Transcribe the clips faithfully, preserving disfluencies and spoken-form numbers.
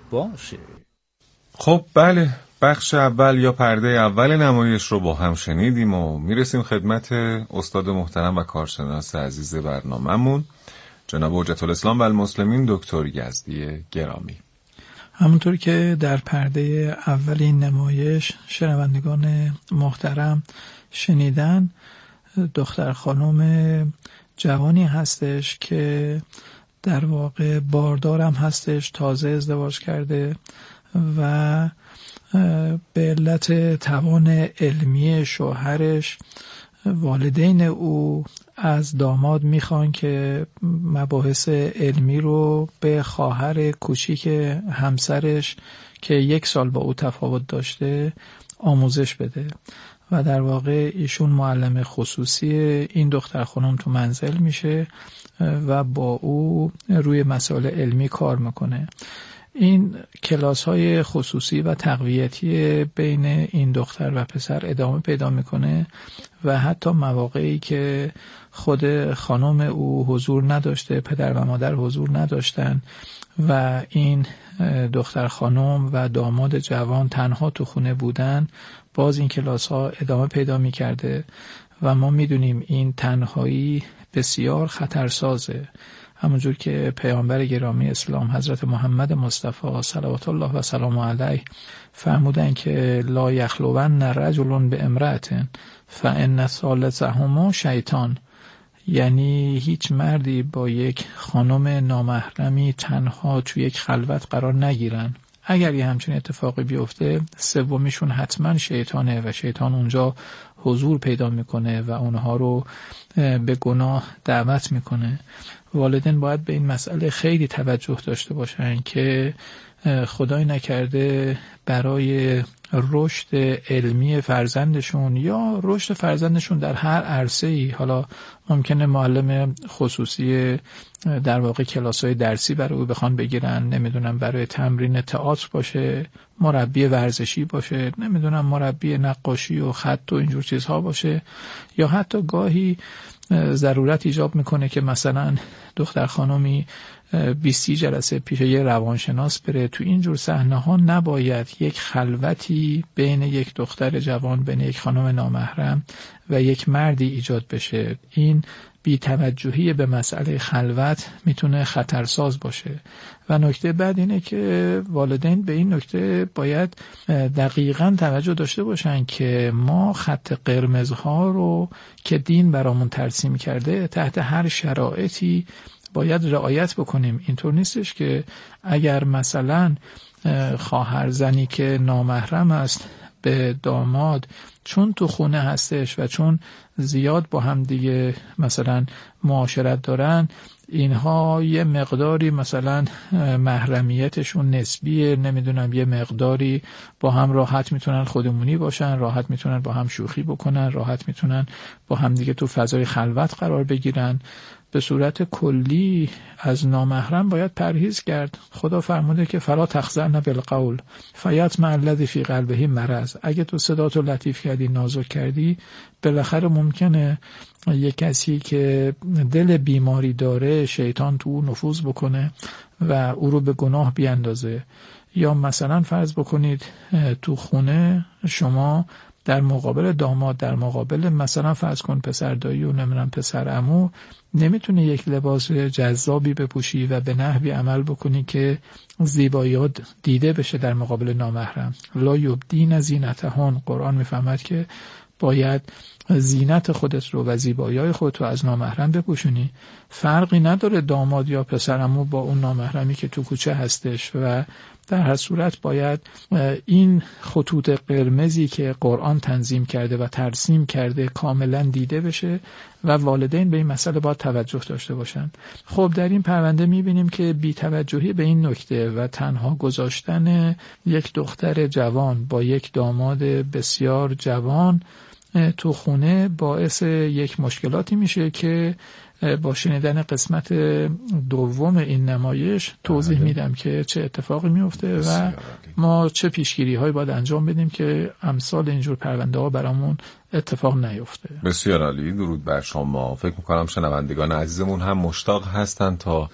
باشه. خب بله، بخش اول یا پرده اول نمایش رو با هم شنیدیم و میرسیم خدمت استاد محترم و کارشناس عزیز برنامه‌مون جناب حجت الاسلام و المسلمین دکتر یزدی گرامی. همونطور که در پرده اول این نمایش شنوندگان محترم شنیدن، دختر خانم جوانی هستش که در واقع باردارم هستش، تازه ازدواج کرده و به علت توان علمی شوهرش والدین او از داماد میخوان که مباحث علمی رو به خواهر کوچیک همسرش که یک سال با او تفاوت داشته آموزش بده و در واقع ایشون معلم خصوصی این دختر خانم تو منزل میشه و با او روی مسائل علمی کار میکنه. این کلاس های خصوصی و تقویتی بین این دختر و پسر ادامه پیدا میکنه و حتی مواقعی که خود خانم او حضور نداشته، پدر و مادر حضور نداشتن و این دختر خانم و داماد جوان تنها تو خونه بودن، باز این کلاس ها ادامه پیدا میکرده و ما میدونیم این تنهایی بسیار خطرسازه. همونجور که پیامبر گرامی اسلام حضرت محمد مصطفی صلوات الله و سلام علیه فرمودن که لا یخلون رجل بامرأة فان ثالثهما شیطان، یعنی هیچ مردی با یک خانم نامحرمی تنها توی یک خلوت قرار نگیرن. اگر یه همچین اتفاقی بیفته سومیشون حتما شیطانه و شیطان اونجا حضور پیدا میکنه و اونها رو به گناه دعوت میکنه. والدین باید به این مسئله خیلی توجه داشته باشن که خدای نکرده برای رشد علمی فرزندشون یا رشد فرزندشون در هر عرصه‌ای، حالا ممکنه معلم خصوصی در واقع کلاس‌های درسی برای او بخوان بگیرن، نمیدونم برای تمرین تئاتر باشه، مربی ورزشی باشه، نمیدونم مربی نقاشی و خط و اینجور چیزها باشه، یا حتی گاهی ضرورت ایجاب میکنه که مثلا دختر خانمی بیستی جلسه پیش یه روانشناس بره. تو اینجور صحنه ها نباید یک خلوتی بین یک دختر جوان، بین یک خانم نامحرم و یک مردی ایجاد بشه. این بی‌توجهی به مسئله خلوت میتونه خطرساز باشه. و نکته بعد اینه که والدین به این نکته باید دقیقاً توجه داشته باشن که ما خط قرمزها رو که دین برامون ترسیم کرده تحت هر شرایطی باید رعایت بکنیم. اینطور نیستش که اگر مثلا خواهر زنی که نامحرم است به داماد چون تو خونه هستش و چون زیاد با هم دیگه مثلا معاشرت دارن، اینها یه مقداری مثلا محرمیتشون نسبیه، نمیدونم یه مقداری با هم راحت میتونن خودمونی باشن، راحت میتونن با هم شوخی بکنن، راحت میتونن با هم دیگه تو فضای خلوت قرار بگیرن. به صورت کلی از نامحرم باید پرهیز کرد. خدا فرموده که فلا تخضعن بالقول فیطمع الذی فی قلبه مرض. اگه تو صداتو لطیف کردی، نازک کردی، بالاخره ممکنه یک کسی که دل بیماری داره شیطان تو او نفوذ بکنه و او رو به گناه بیاندازه. یا مثلا فرض بکنید تو خونه شما در مقابل داماد، در مقابل مثلا فرض کن پسر دایی و نمیدونم پسر عمو، نمیتونی یک لباس جذابی بپوشی و به نحوی عمل بکنی که زیباییات دیده بشه در مقابل نامحرم. لا یبدین زینتهن، قرآن میفهمد که باید زینت خودت رو و زیبایی‌های خودت رو از نامحرم بپوشونی. فرقی نداره داماد یا پسرعمو با اون نامحرمی که تو کوچه هستش و در هر صورت باید این خطوط قرمزی که قرآن تنظیم کرده و ترسیم کرده کاملا دیده بشه و والدین به این مسئله باید توجه داشته باشن. خب در این پرونده میبینیم که بی‌توجهی به این نکته و تنها گذاشتن یک دختر جوان با یک داماد بسیار جوان تو خونه باعث یک مشکلاتی میشه که با شنیدن قسمت دوم این نمایش توضیح میدم که چه اتفاقی میفته و ما چه پیشگیری هایی باید انجام بدیم که امثال اینجور پرونده ها برامون اتفاق نیفته. بسیار عالی، درود بر شما. فکر میکنم شنوندگان عزیزمون هم مشتاق هستن تا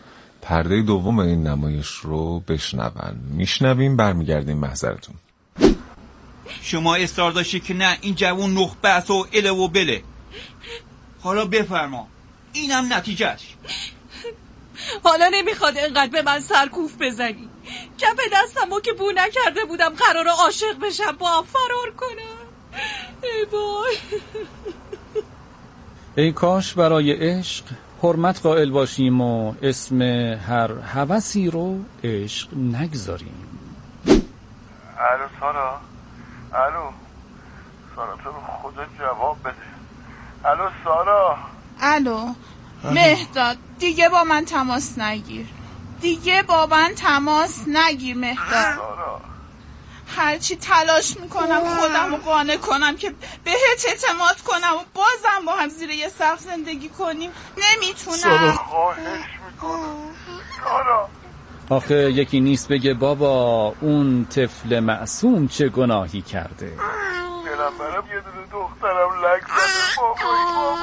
پرده دوم این نمایش رو بشنون. میشنویم، برمیگردیم محضرتون. شما اصرار داشتی که نه این جوون نخبه است و اله و بله. حالا بفرما، اینم نتیجهش. حالا نمیخواد اینقدر به من سرکوف بزنی. کف دستمو که بو نکرده بودم قراره عاشق بشم با فرار کنم. ای وای. ای کاش برای عشق حرمت قائل باشیم و اسم هر هوسی رو عشق نگذاریم. الو سارا، الو سارا، تو خدا جواب بده. الو سارا. الو مهداد، دیگه با من تماس نگیر، دیگه با من تماس نگیر مهداد. هرچی تلاش میکنم خودم رو قانع کنم که بهت اعتماد کنم و بازم با هم زیر یه سقف زندگی کنیم نمیتونم. سارا خواهش میکنم سارا. آخه یکی نیست بگه بابا اون طفل معصوم چه گناهی کرده. دلم برم یه دونه دخترم لک زده بابا.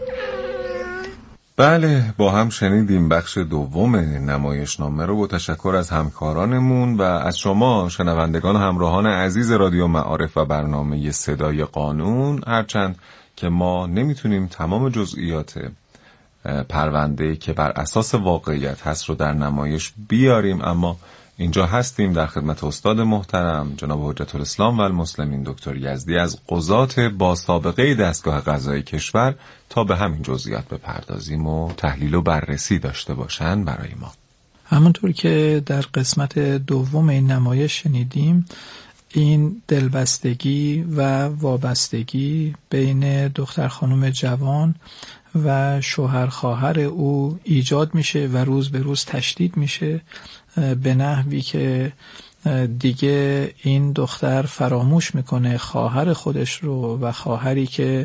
بله، با هم شنیدیم بخش دوم نمایشنامه رو با تشکر از همکارانمون و از شما شنوندگان و همراهان عزیز رادیو معارف و برنامه صدای قانون. هرچند که ما نمیتونیم تمام جزئیات پرونده که بر اساس واقعیت هست رو در نمایش بیاریم، اما اینجا هستیم در خدمت استاد محترم جناب حجت الاسلام و المسلمین دکتر یزدی از قضات با سابقه دستگاه قضایی کشور تا به همین جزئیات بپردازیم و تحلیل و بررسی داشته باشن برای ما. همونطور که در قسمت دوم این نمایش شنیدیم، این دلبستگی و وابستگی بین دختر خانم جوان و شوهر خواهر او ایجاد میشه و روز به روز تشدید میشه به نحوی که دیگه این دختر فراموش میکنه خواهر خودش رو و خواهری که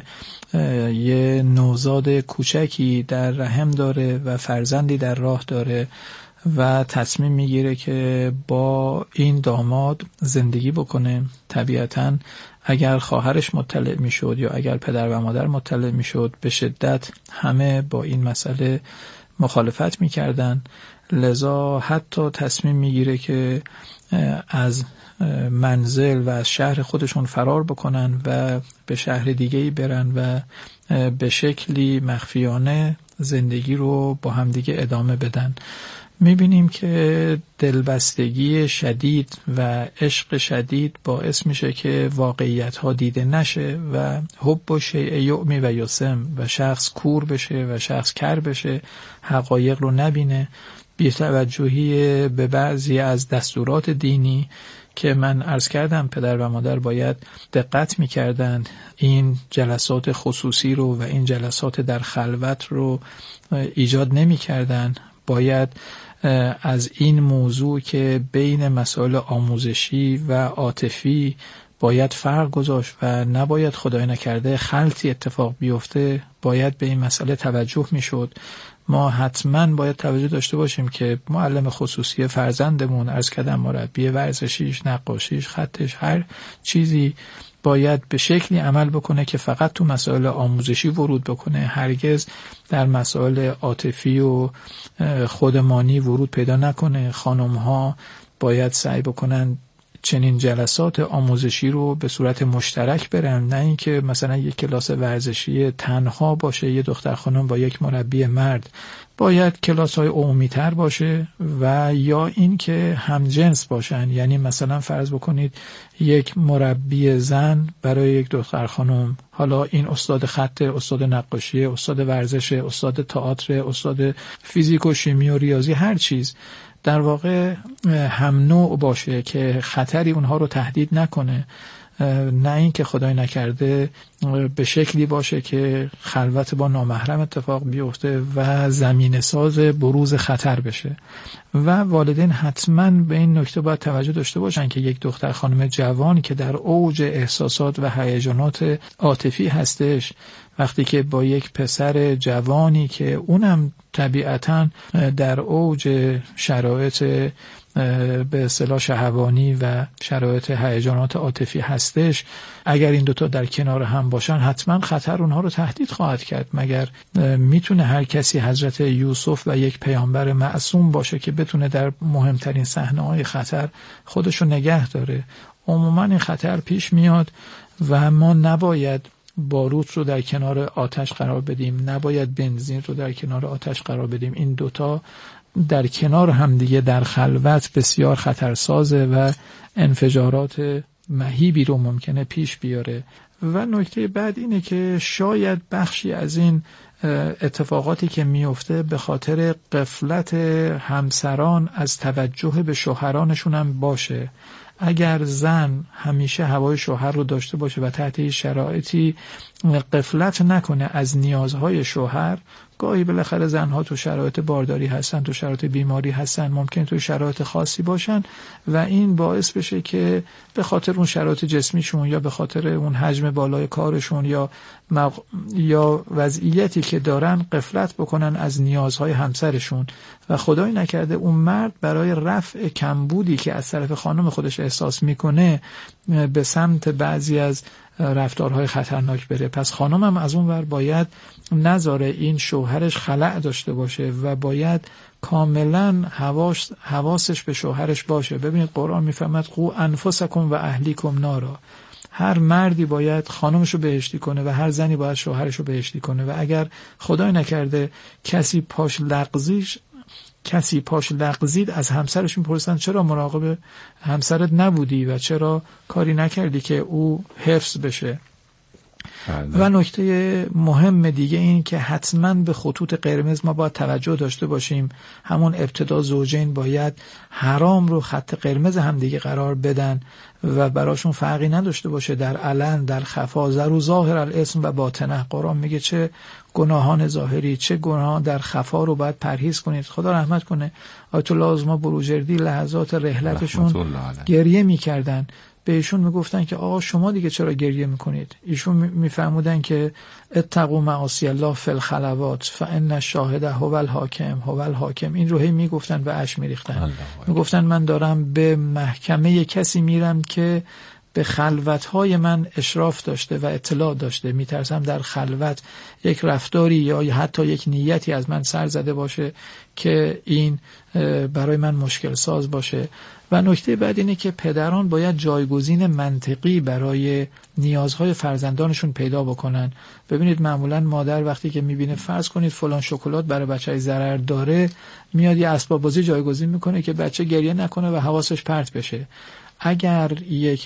یه نوزاد کوچکی در رحم داره و فرزندی در راه داره و تصمیم میگیره که با این داماد زندگی بکنه. طبیعتاً اگر خواهرش مطلع میشد یا اگر پدر و مادر مطلع میشد به شدت همه با این مسئله مخالفت میکردن، لذا حتی تصمیم میگیره که از منزل و از شهر خودشون فرار بکنن و به شهر دیگه‌ای برن و به شکلی مخفیانه زندگی رو با همدیگه ادامه بدن. میبینیم که دلبستگی شدید و عشق شدید باعث میشه که واقعیت ها دیده نشه و حب و شیء یعمی و یسم و شخص کور بشه و شخص کر بشه، حقایق رو نبینه. بی‌توجهی به بعضی از دستورات دینی که من عرض کردم پدر و مادر باید دقت میکردن این جلسات خصوصی رو و این جلسات در خلوت رو ایجاد نمیکردن. باید از این موضوع که بین مسائل آموزشی و عاطفی باید فرق گذاشت و نباید خدای نکرده خلطی اتفاق بیفته، باید به این مسئله توجه میشد. ما حتما باید توجه داشته باشیم که معلم خصوصی فرزندمون، عرض کردم مربی ورزشیش، نقاشیش، خطش، هر چیزی باید به شکلی عمل بکنه که فقط تو مسائل آموزشی ورود بکنه، هرگز در مسائل عاطفی و خودمانی ورود پیدا نکنه. خانم‌ها باید سعی بکنن چنین جلسات آموزشی رو به صورت مشترک برن، نه اینکه مثلا یک کلاس ورزشی تنها باشه یه دختر خانم با یک مربی مرد. باید کلاس‌های عمومی‌تر باشه و یا اینکه همجنس باشن، یعنی مثلا فرض بکنید یک مربی زن برای یک دختر خانم، حالا این استاد خط، استاد نقاشی، استاد ورزش، استاد تئاتر، استاد فیزیک و شیمی و ریاضی، هر چیز در واقع هم نوع باشه که خطری اونها رو تهدید نکنه، نه این که خدای نکرده به شکلی باشه که خلوت با نامحرم اتفاق بیفته و زمینه ساز بروز خطر بشه. و والدین حتما به این نکته باید توجه داشته باشن که یک دختر خانم جوان که در اوج احساسات و هیجانات عاطفی هستش، وقتی که با یک پسر جوانی که اونم طبیعتاً در اوج شرایط به اصطلاح شهوانی و شرایط هیجانات عاطفی هستش، اگر این دوتا در کنار هم باشن حتما خطر اونها رو تهدید خواهد کرد. مگر میتونه هر کسی حضرت یوسف و یک پیامبر معصوم باشه که بتونه در مهمترین صحنه‌های خطر خودشو نگه داره؟ عموما این خطر پیش میاد و ما نباید باروت رو در کنار آتش قرار بدیم، نباید بنزین رو در کنار آتش قرار بدیم. این دوتا در کنار هم دیگه در خلوت بسیار خطرسازه و انفجارات مهیبی رو ممکنه پیش بیاره. و نکته بعد اینه که شاید بخشی از این اتفاقاتی که میفته به خاطر غفلت همسران از توجه به شوهرانشون هم باشه. اگر زن همیشه هوای شوهر رو داشته باشه و تحت این شرایطی غفلت نکنه از نیازهای شوهر، گاهی بالاخره زنها تو شرایط بارداری هستن، تو شرایط بیماری هستن، ممکن تو شرایط خاصی باشن و این باعث بشه که به خاطر اون شرایط جسمیشون یا به خاطر اون حجم بالای کارشون یا مق... یا وضعیتی که دارن غفلت بکنن از نیازهای همسرشون و خدای نکرده اون مرد برای رفع کمبودی که از طرف خانم خودش احساس میکنه به سمت بعضی از رفتارهای خطرناک بره. پس خانم هم از اون ور باید نذاره این شوهرش خلأ داشته باشه و باید کاملا حواس حواسش به شوهرش باشه. ببینید قرآن میفرماد قو انفسکم و اهلیکم نارا. هر مردی باید خانمشو بهشتی کنه و هر زنی باید شوهرشو بهشتی کنه و اگر خدای نکرده کسی پاش لغزیش کسی پاش لغزید از همسرش میپرسن چرا مراقب همسرت نبودی و چرا کاری نکردی که او حفظ بشه. بله. و نکته مهم دیگه این که حتما به خطوط قرمز ما باید توجه داشته باشیم. همون ابتدا زوجین باید حرام رو خط قرمز هم دیگه قرار بدن و براشون فرقی نداشته باشه در علن در خفا. ذرو ظاهر الاسم و باطنه. قرآن میگه چه گناهان ظاهری چه گناهان در خفا رو باید پرهیز کنید. خدا رحمت کنه آیت الله عظما بروجردی لحظات رحلتشون گریه میکردن، به ایشون میگفتن که آقا شما دیگه چرا گریه میکنید؟ ایشون میفرمودن که اتقوا معاصی الله فی الخلوات فان الشاهد هو الحاکم هو الحاکم. این رو هی میگفتن و اشک میریختن. میگفتن من دارم به محکمه کسی میرم که به خلوتهای من اشراف داشته و اطلاع داشته. میترسم در خلوت یک رفتاری یا حتی یک نیتی از من سر زده باشه که این برای من مشکل ساز باشه. و نکته بعد اینه که پدران باید جایگزین منطقی برای نیازهای فرزندانشون پیدا بکنن. ببینید معمولا مادر وقتی که میبینه فرض کنید فلان شکلات برای بچه‌ای ضرر داره، میاد یه اسباب بازی جایگزین میکنه که بچه گریه نکنه و حواسش پرت بشه. اگر یک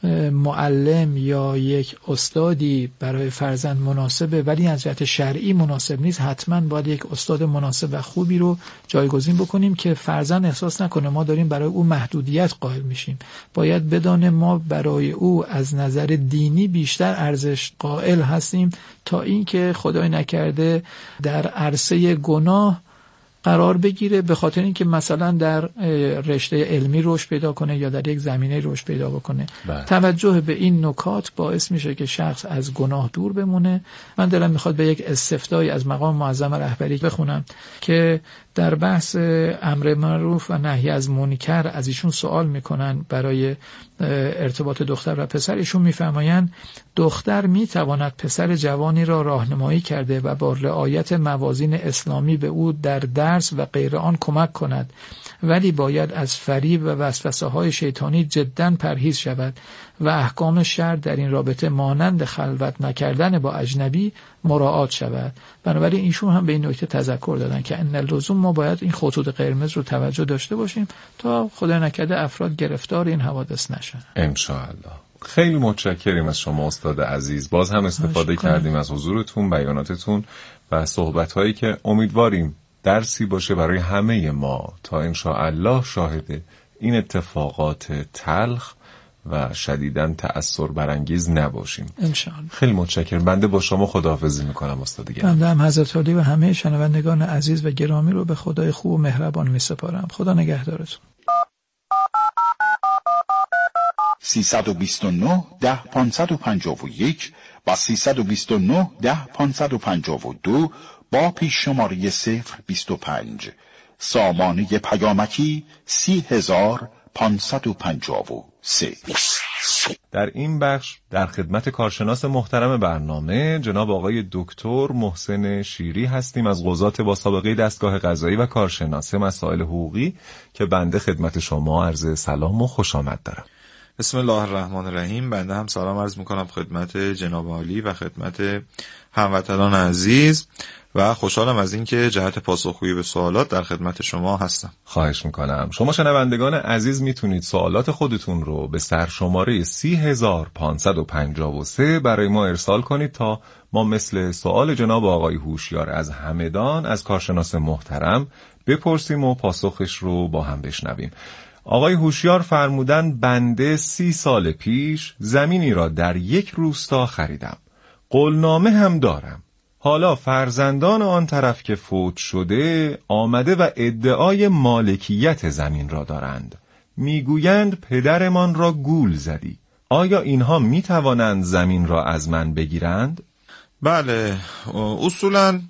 معلم یا یک استادی برای فرزند مناسبه ولی از جهت شرعی مناسب نیست، حتما باید یک استاد مناسب و خوبی رو جایگزین بکنیم که فرزند احساس نکنه ما داریم برای او محدودیت قائل میشیم. باید بدانه ما برای او از نظر دینی بیشتر ارزش قائل هستیم تا اینکه خدای نکرده در عرصه گناه قرار بگیره به خاطر اینکه مثلا در رشته علمی رشد پیدا کنه یا در یک زمینه رشد پیدا بکنه. بله. توجه به این نکات باعث میشه که شخص از گناه دور بمونه. من دلم میخواد به یک استفتایی از مقام معظم رهبری بخونم که در بحث امر معروف و نهی از منکر از ایشون سوال میکنن برای ارتباط دختر و پسر. ایشون میفرمایند دختر میتواند پسر جوانی را راهنمایی کرده و با رعایت موازین اسلامی به او در درس و غیر آن کمک کند، ولی باید از فریب و وسوسه های شیطانی جدا پرهیز شود و احکام شرع در این رابطه مانند خلوت نکردن با اجنبی مراعات شود. بنابراین ایشون هم به این نکته تذکر دادن که ان اللزوم ما باید این خطوط قرمز رو توجه داشته باشیم تا خدا نکرده افراد گرفتار این حوادث نشن. ان شاء الله. خیلی متشکریم از شما استاد عزیز. باز هم استفاده کردیم از حضورتون، بیاناتتون و صحبت‌هایی که امیدواریم درسی باشه برای همه ما تا ان شاء الله شاهد این اتفاقات تلخ و شدیداً تأثیر برانگیز نباشیم. انشاءالله. خیلی متشکرم. بنده با شما خداحافظی میکنم استاد گرامی. بنده هم حضرت علی و همه شنوندگان عزیز و گرامی رو به خدای خوب و مهربان میسپارم. خدا نگهدارتون. سیصد و بیست و نه ده پانصد و پنجاه و یک و سیصد و بیست و نه ده پانصد و پنجاه و دو با پیش شماره صفر بیست و پنج سامانه پیامکی سی هزار پانصد و پنجاه و سه. در این بخش در خدمت کارشناس محترم برنامه جناب آقای دکتر محسن شیری هستیم از قضات با سابقه دستگاه قضایی و کارشناس مسائل حقوقی که بنده خدمت شما عرض سلام و خوش آمد دارم. بسم الله الرحمن الرحیم. بنده هم سلام عرض میکنم خدمت جناب عالی و خدمت هموطنان عزیز و خوشحالم از اینکه جهت پاسخگویی به سوالات در خدمت شما هستم. خواهش میکنم. شما شنوندگان عزیز میتونید سوالات خودتون رو به سرشماره سی هزار پانصد و پنجاه و سه برای ما ارسال کنید تا ما مثل سوال جناب آقای هوشیار از همدان از کارشناس محترم بپرسیم و پاسخش رو با هم بشنویم. آقای هوشیار فرمودن بنده سی سال پیش زمینی را در یک روستا خریدم. قولنامه هم دارم. حالا فرزندان آن طرف که فوت شده آمده و ادعای مالکیت زمین را دارند. میگویند پدرمان را گول زدی. آیا اینها میتوانند زمین را از من بگیرند؟ بله، اصولا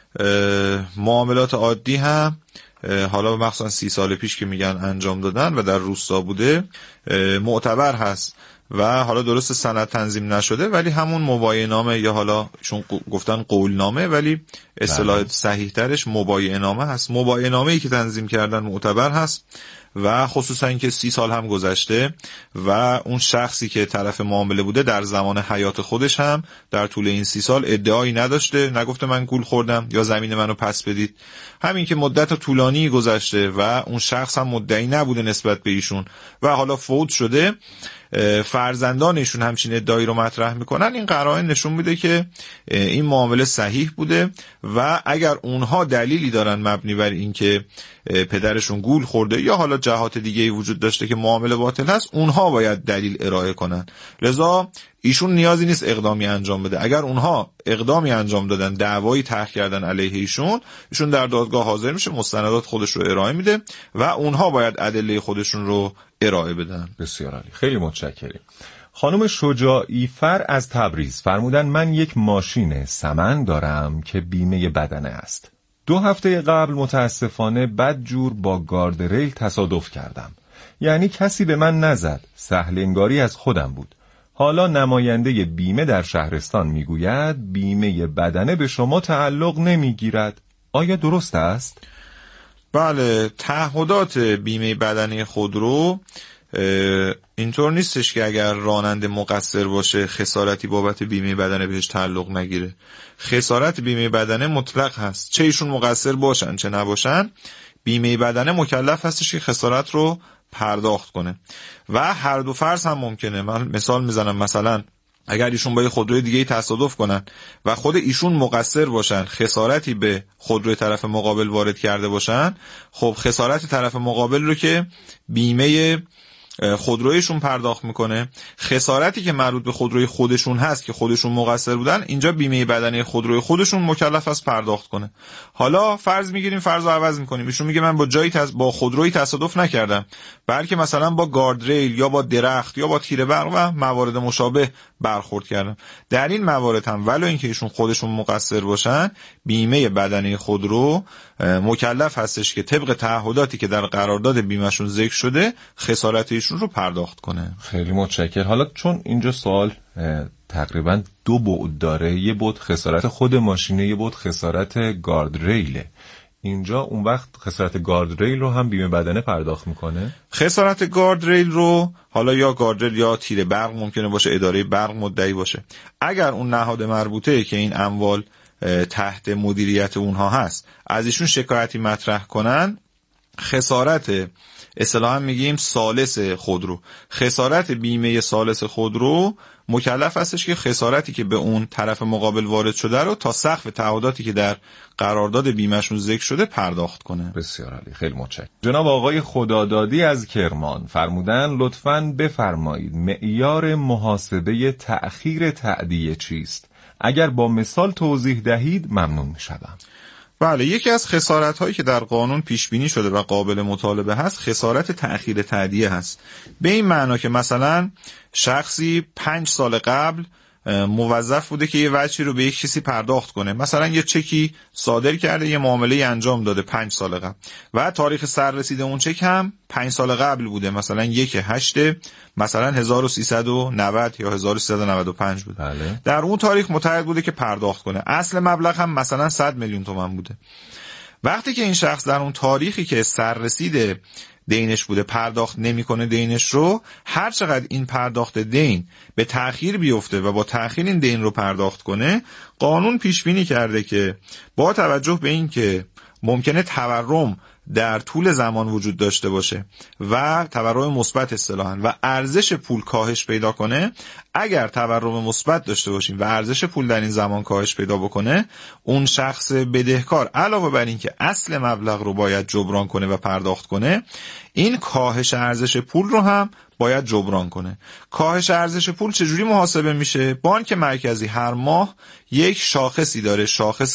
معاملات عادی هم حالا مخصوصا سی سال پیش که میگن انجام دادن و در روستا بوده معتبر هست و حالا درست سند تنظیم نشده ولی همون مبایعه نامه یا حالا چون گفتن قول نامه ولی اصطلاح صحیح ترش مبایعه نامه هست. مبایعه نامه‌ای که تنظیم کردن معتبر هست و خصوصا اینکه سی سال هم گذشته و اون شخصی که طرف معامله بوده در زمان حیات خودش هم در طول این سی سال ادعایی نداشته، نگفته من گول خوردم یا زمین منو پس بدید. همین که مدت طولانی گذشته و اون شخص هم مدعی نبوده نسبت به ایشون و حالا فوت شده، فرزندانشون همچین ادعایی رو مطرح میکنن، این قرائن نشون میده که این معامله صحیح بوده و اگر اونها دلیلی دارن مبنی بر این که پدرشون گول خورده یا حالا جهات دیگه‌ای وجود داشته که معامله باطل هست، اونها باید دلیل ارائه کنن. لذا ایشون نیازی نیست اقدامی انجام بده. اگر اونها اقدامی انجام دادن، دعوایی طرح کردن علیه ایشون، ایشون در دادگاه حاضر میشه، مستندات خودش رو ارائه میده و اونها باید ادله خودشون رو ارائه بدن. بسیار عالی، خیلی متشکرم. خانم شجاعی فر از تبریز فرمودن من یک ماشین سمن دارم که بیمه بدنه است. دو هفته قبل متاسفانه بدجور با گاردریل تصادف کردم. یعنی کسی به من نزد، سهلنگاری از خودم بود. حالا نماینده بیمه در شهرستان میگوید بیمه بدنه به شما تعلق نمیگیرد. آیا درست است؟ بله، تعهدات بیمه بدنه خودرو اینطور نیستش که اگر راننده مقصر باشه خسارتی بابت بیمه بدنه بهش تعلق نگیره. خسارت بیمه بدنه مطلق هست، چه ایشون مقصر باشن چه نباشن، بیمه بدنه مکلف هستش که خسارت رو پرداخت کنه و هر دو فرض هم ممکنه. من مثال میزنم، مثلا اگر ایشون با یه خودروی دیگه تصادف کنن و خود ایشون مقصر باشن، خسارتی به خودروی طرف مقابل وارد کرده باشن، خب خسارت طرف مقابل رو که بیمه خودرویشون پرداخت میکنه. خسارتی که مربوط به خودروی خودشون هست که خودشون مقصر بودن، اینجا بیمه بدنه خودروی خودشون مکلف است پرداخت کنه. حالا فرض میگیریم، فرض رو عوض میکنیم، ایشون میگه من با جایی تز... با خودروی تصادف نکردم، بلکه مثلا با گاردریل یا با درخت یا با تیر برق و موارد مشابه برخورد کردم. در این موارد هم ولو اینکه ایشون خودشون مقصر باشن، بیمه بدنه خودرو مکلف هستش که طبق تعهداتی که در قرارداد بیمهشون ذکر شده خسارت ایشون رو پرداخت کنه. خیلی متشکرم. حالا چون اینجا سوال تقریبا دو بعد داره، یه بعد خسارت خود ماشینه، یه بعد خسارت گاردریله، اینجا اون وقت خسارت گاردریل رو هم بیمه بدنه پرداخت میکنه؟ خسارت گاردریل رو حالا یا گاردریل یا تیر برق ممکنه باشه، اداره برق مدعی باشه. اگر اون نهاد مربوطه که این اموال تحت مدیریت اونها هست از ایشون شکایتی مطرح کنن، خسارت اصطلاحاً میگیم ثالث خودرو، خسارت بیمه ثالث خودرو مکلف هستش که خسارتی که به اون طرف مقابل وارد شده رو تا سقف تعهداتی که در قرارداد بیمهشون ذکر شده پرداخت کنه. بسیار عالی، خیلی متشکرم. جناب آقای خدادادی از کرمان فرمودن لطفاً بفرمایید معیار محاسبه تأخیر تأدیه چیست؟ اگر با مثال توضیح دهید ممنون میشم. بله، یکی از خسارت هایی که در قانون پیش بینی شده و قابل مطالبه هست خسارت تأخیر تأدیه هست. به این معنا که مثلا شخصی پنج سال قبل موظف بوده که یه وجهی رو به یک کسی پرداخت کنه، مثلا یه چکی صادر کرده، یه معامله انجام داده پنج سال قبل و تاریخ سررسید اون چک هم پنج سال قبل بوده، مثلا یک هشت مثلا هزار و سیصد و نود یا هزار و سیصد و نود و پنج بوده. بله. در اون تاریخ متعهد بوده که پرداخت کنه. اصل مبلغ هم مثلا صد میلیون تومان بوده. وقتی که این شخص در اون تاریخی که سررسید دینش بوده پرداخت نمیکنه دینش رو، هر چقدر این پرداخت دین به تأخیر بیفته و با تأخیر این دین رو پرداخت کنه، قانون پیش بینی کرده که با توجه به این که ممکنه تورم در طول زمان وجود داشته باشه و تورم مثبت اصطلاحاً و ارزش پول کاهش پیدا کنه، اگر تورم مثبت داشته باشیم و ارزش پول در این زمان کاهش پیدا بکنه، اون شخص بدهکار علاوه بر این که اصل مبلغ رو باید جبران کنه و پرداخت کنه، این کاهش ارزش پول رو هم باید جبران کنه. کاهش ارزش پول چجوری محاسبه میشه؟ بانک مرکزی هر ماه یک شاخصی داره، شاخص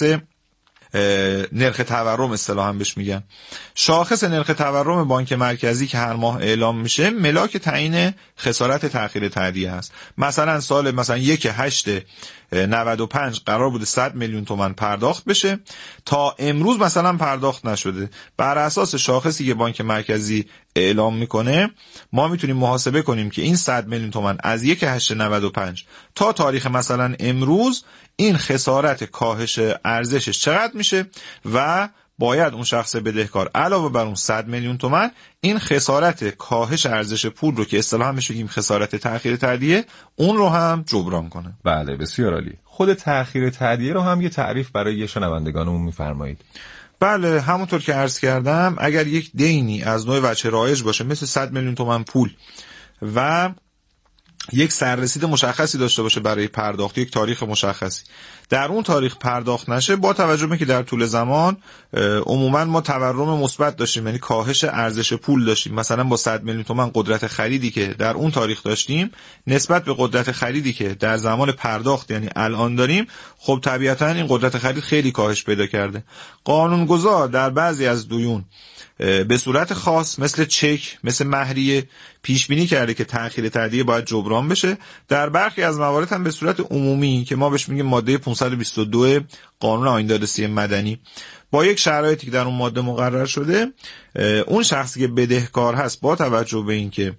نرخ تورم اصطلاحاً بهش میگن. شاخص نرخ تورم بانک مرکزی که هر ماه اعلام میشه ملاک تعیین خسارت تأخیر تادیه هست. مثلا سال مثلا یک هشت نود و پنج قرار بوده صد میلیون تومان پرداخت بشه، تا امروز مثلا پرداخت نشده. بر اساس شاخصی که بانک مرکزی اعلام میکنه ما میتونیم محاسبه کنیم که این صد میلیون تومان از یک هشت نود و پنج تا تاریخ مثلا امروز این خسارت کاهش ارزشش چقدر میشه و باید اون شخص بدهکار علاوه بر اون صد میلیون تومان این خسارت کاهش ارزش پول رو که اصطلاحاً بهش میگیم خسارت تأخیر تادیه اون رو هم جبران کنه. بله بسیار عالی. خود تأخیر تادیه رو هم یه تعریف برای شنوندگانمون میفرمایید؟ بله، همونطور که عرض کردم اگر یک دینی از نوع وجه رایج باشه مثل صد میلیون تومان پول و یک سررسید مشخصی داشته باشه برای پرداخت، یک تاریخ مشخصی، در اون تاریخ پرداخت نشه، با توجه به که در طول زمان عموما ما تورم مثبت داشتیم، یعنی کاهش ارزش پول داشتیم، مثلا با صد میلیون تومان قدرت خریدی که در اون تاریخ داشتیم نسبت به قدرت خریدی که در زمان پرداخت یعنی الان داریم، خب طبیعتا این قدرت خرید خیلی کاهش پیدا کرده. قانونگذار در بعضی از دیون به صورت خاص مثل چک، مثل مهریه پیش بینی کرده که تأخیر تادیه باید جبران بشه. در برخی از موارد هم به صورت عمومی که ما بهش میگیم ماده پانصد و بیست و دو قانون آیین دادرسی مدنی، با یک شرایطی که در اون ماده مقرر شده، اون شخصی که بدهکار هست با توجه به این که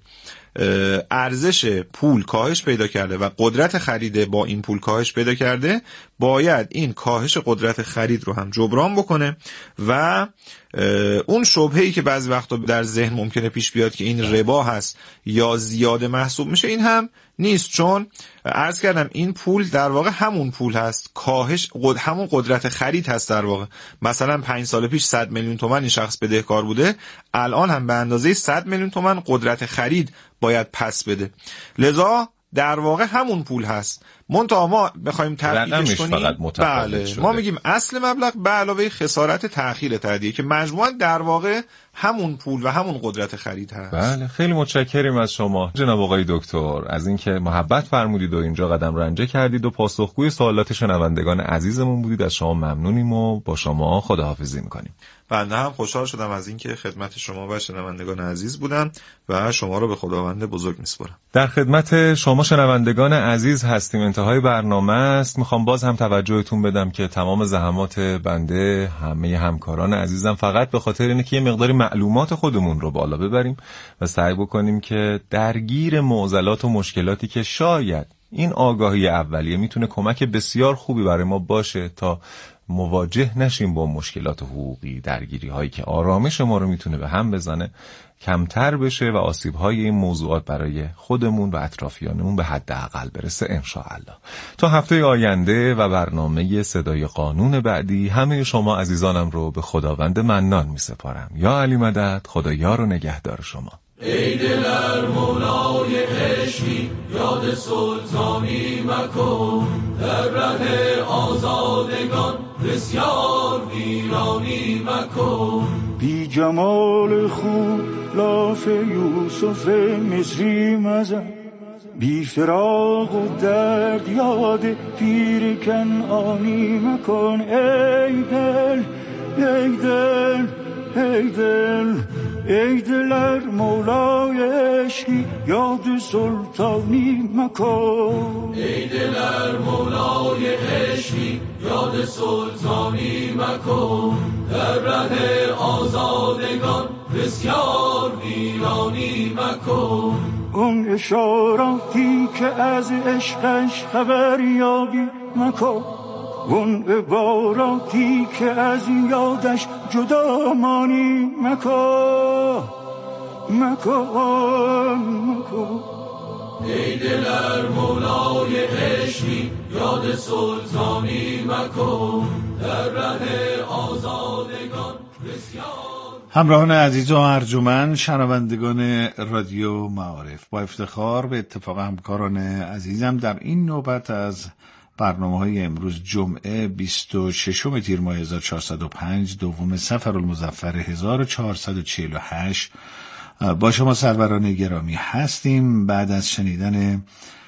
ارزش پول کاهش پیدا کرده و قدرت خرید با این پول کاهش پیدا کرده، باید این کاهش قدرت خرید رو هم جبران بکنه و اون شبهه‌ای که بعضی وقتا در ذهن ممکنه پیش بیاد که این ربا هست یا زیاده محسوب میشه، این هم نیست، چون عرض کردم این پول در واقع همون پول هست، کاهش قد... همون قدرت خرید هست. در واقع مثلا پنج سال پیش صد میلیون تومان این شخص بدهکار بوده، الان هم به اندازه صد میلیون تومان قدرت خرید باید پس بده، لذا در واقع همون پول هست. منتها ما بخوایم تفکیکش کنیم، بله ما میگیم اصل مبلغ به علاوه خسارت تأخیر تادیه که مجموعاً در واقع همون پول و همون قدرت خرید هست. بله، خیلی متشکریم از شما جناب آقای دکتر از اینکه محبت فرمودید و اینجا قدم رنجه کردید و پاسخگوی سوالات شنوندگان عزیزمون بودید. از شما ممنونیم و با شما خداحافظی میکنیم. بنده هم خوشحال شدم از اینکه خدمت شما و شنوندگان عزیز بودم و شما رو به خداوند بزرگ میسپارم. در خدمت شما شنوندگان عزیز هستیم، انتهای برنامه است. میخوام باز هم توجهتون بدم که تمام زحمات بنده، همه همکاران عزیزم فقط به خاطر اینه که یه مقداری معلومات خودمون رو بالا ببریم و سعی بکنیم که درگیر معضلات و مشکلاتی که شاید این آگاهی اولیه میتونه کمک بسیار خوبی برای ما باشه تا مواجه نشیم با مشکلات حقوقی، درگیری هایی که آرامش ما رو میتونه به هم بزنه کمتر بشه و آسیب های این موضوعات برای خودمون و اطرافیانمون به حد اقل برسه انشاءالله. تا هفته آینده و برنامه صدای قانون بعدی همه شما عزیزانم رو به خداوند منان می سپارم. یا علی مدد، خدا یار و نگهدار شما. ای دلر مولای عشقی یاد سلطانی مکن، در ره آزادگان بسیار ویرانی مکن. بی جمال خوب لاف یوسف مصری مزن، بی فراق و درد یاد پیر کنعانی مکن. ای دل ای دل ای دل ای دلر مولای عشقی یاد سلطانی مکن ای دلر مولای عشقی یاد سلطانی مکن در ره آزادگان بسیار ویرانی مکن اون اشاراتی که از عشقش خبر یابی مکن اون عباراتی که از یادش جدا مانی مکن مکن مکن ای دلر مولای عشقی یاد سلطانی مکن در ره آزادگان بسیار. همراهان عزیز و ارجمند شنوندگان رادیو معارف، با افتخار به اتفاق همکاران عزیزم در این نوبت از برنامه‌های امروز جمعه بیست و ششم تیر ماه هزار و چهارصد و پنج دوم صفر المظفر هزار و چهارصد و چهل و هشت با شما سروران گرامی هستیم. بعد از شنیدن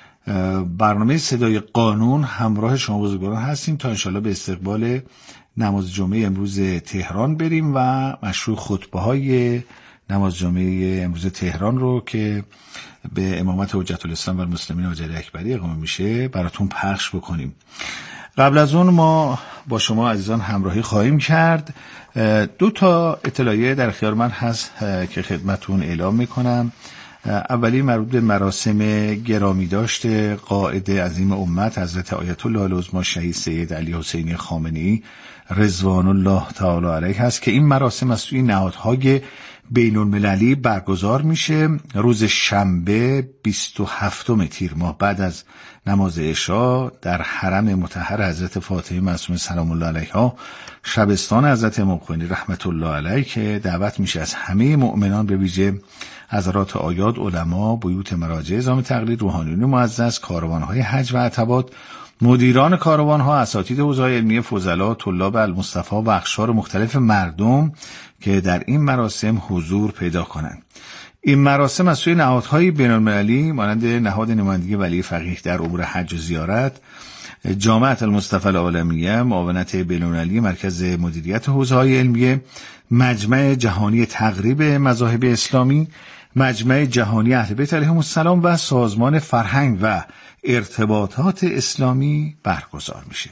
برنامه صدای قانون همراه شما بزرگواران هستیم تا انشالله به استقبال نماز جمعه امروز تهران بریم و مشروع خطبه های نماز جمعه امروز تهران رو که به امامت حجت الاسلام و المسلمین حاجی اکبری اقامه میشه براتون پخش بکنیم. قبل از اون ما با شما عزیزان همراهی خواهیم کرد. دو تا اطلاعیه در اختیار من هست که خدمتون اعلام میکنم. اولی مربوط به مراسم گرامی داشته قائد عظیم امت حضرت آیت الله العظمی شهید سید علی حسینی خامنه‌ای رضوان الله تعالی علیه هست که این مراسم از توی نهادهای بین المللی برگزار میشه روز شنبه بیست و هفتم تیر ماه بعد از نماز عشا در حرم مطهر حضرت فاطمه معصومه سلام الله علیها شبستان حضرت امام خمینی رحمت الله علیه که دعوت میشه از همه مؤمنان به ویژه حضرات آیاد، علما، بیوت مراجع اعظام تقلید، روحانیون معزز، کاروانهای حج و عتبات، مدیران کاروانها، اساتید حوزه‌های علمی، فضلا، طلاب المصطفی و اقشار مختلف مردم که در این مراسم حضور پیدا کنند. این مراسم از سوی نهادهای بین‌المللی مانند نهاد نمایندگی ولی فقیه در امور حج و زیارت، جامعه المصطفی العالمیه، معاونت بین‌المللی مرکز مدیریت حوزه‌های علمیه، مجمع جهانی تقریب مذاهب اسلامی، مجمع جهانی اهل بیت علیهم السلام و سازمان فرهنگ و ارتباطات اسلامی برگزار میشه.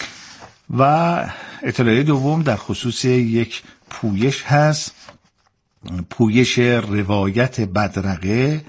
و اطلاعیه دوم در خصوص یک پویش هست، پویش روایت بدرقه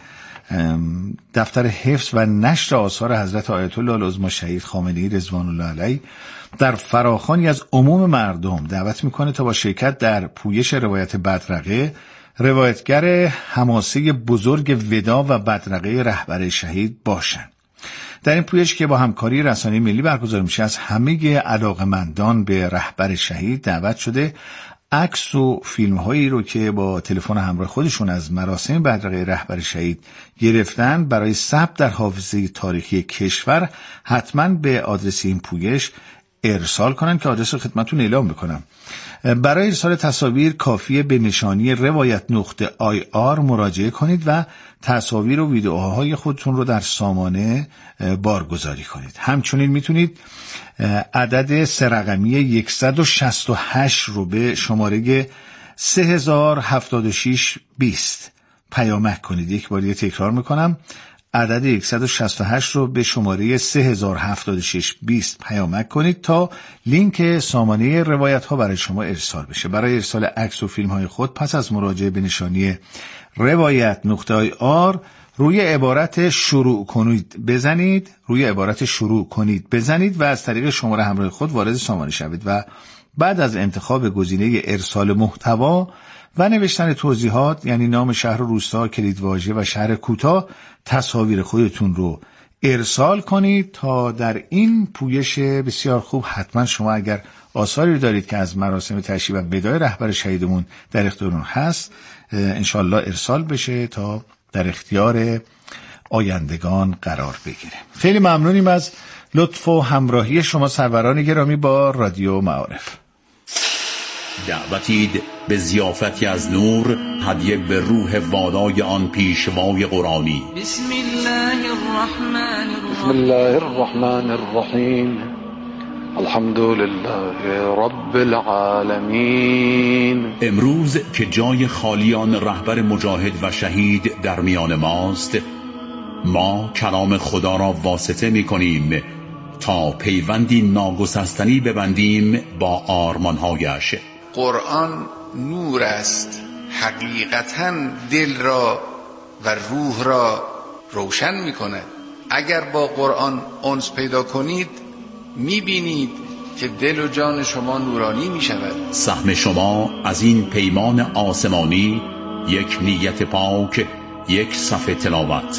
دفتر حفظ و نشر آثار حضرت آیت الله العظمی شهید خامنه‌ای رضوان الله علیه در فراخوانی از عموم مردم دعوت میکنه تا با شرکت در پویش روایت بدرقه روایتگر حماسه بزرگ ودا و بدرقه رهبر شهید باشند. در این پویش که با همکاری رسانه ملی برگزار میشه از همه علاقمندان به رهبر شهید دعوت شده عکس و فیلم هایی رو که با تلفن همراه خودشون از مراسم بدرقه رهبر شهید گرفتن برای ثبت در حافظه تاریخی کشور حتما به آدرس این پویش ارسال کنن که آدرس خدمتون اعلام میکنم. برای ارسال تصاویر کافیه به نشانی روایت نقطه آی آر مراجعه کنید و تصاویر و ویدئوهای خودتون رو در سامانه بارگذاری کنید. همچنین میتونید عدد سه رقمی صد و شصت و هشت رو به شماره سه هزار و هفتاد و شش بیست پیامک کنید. یک بار دیگه تکرار میکنم، عدد صد و شصت و هشت رو به شماره سه هزار و هفتاد و شش بیست پیامک کنید تا لینک سامانه روایت ها برای شما ارسال بشه. برای ارسال عکس و فیلم های خود پس از مراجعه به نشانی روایت نقطه آی آر روی عبارت شروع کنید بزنید روی عبارت شروع کنید بزنید و از طریق شماره همراه خود وارد سامانه شوید و بعد از انتخاب گزینه ارسال محتوا و نوشتن توضیحات یعنی نام شهر و روستا، کلیدواژه و شهر کوتاه تصاویر خودتون رو ارسال کنید تا در این پویش بسیار خوب حتما شما اگر آثاری دارید که از مراسم تشییع و وداع رهبر شهیدمون در اختیارتون هست انشالله ارسال بشه تا در اختیار آیندگان قرار بگیره. خیلی ممنونیم از لطف و همراهی شما سروران گرامی با رادیو معارف. دعوتید به ضیافتی از نور هدیه به روح والای آن پیشوای قرآنی. بسم الله الرحمن بسم الله الرحمن الرحیم. الحمد لله رب العالمین. امروز که جای خالیان رهبر مجاهد و شهید در میان ماست، ما کلام خدا را واسطه می کنیم تا پیوندی ناگسستنی ببندیم با آرمانهایش. قرآن نور است، حقیقتاً دل را و روح را روشن می کند. اگر با قرآن انس پیدا کنید می بینید که دل و جان شما نورانی می شود. سهم شما از این پیمان آسمانی یک نیت پاک، یک صفحه تلاوت